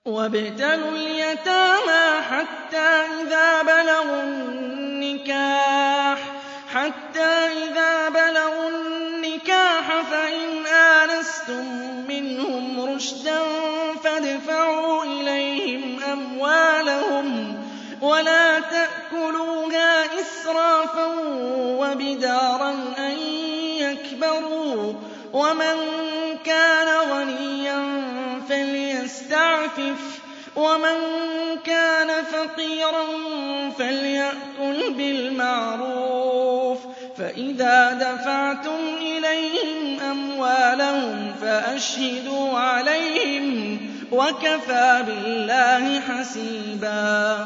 وَابْتَلُوا الْيَتَامَىٰ حَتَّىٰ إِذَا بَلَغُوا النِّكَاحَ فَإِنْ آنَسْتُم مِّنْهُمْ رُشْدًا فَادْفَعُوا إِلَيْهِمْ أَمْوَالَهُمْ وَلَا تَأْكُلُوهَا إِسْرَافًا وَبِدَارًا أَن يَكْبَرُوا ۚ وَمَن كَانَ غَنِيًّا فَلْيَسْتَعْفِفْ وَمَن كَانَ فَقِيرًا فَلْيَأْكُلْ بِالْمَعْرُوفِ ۚ فَإِذَا دَفَعْتُمْ إِلَيْهِمْ أَمْوَالَهُمْ فَأَشْهِدُوا عَلَيْهِمْ ۚ وَكَفَىٰ بِاللَّهِ حَسِيبًا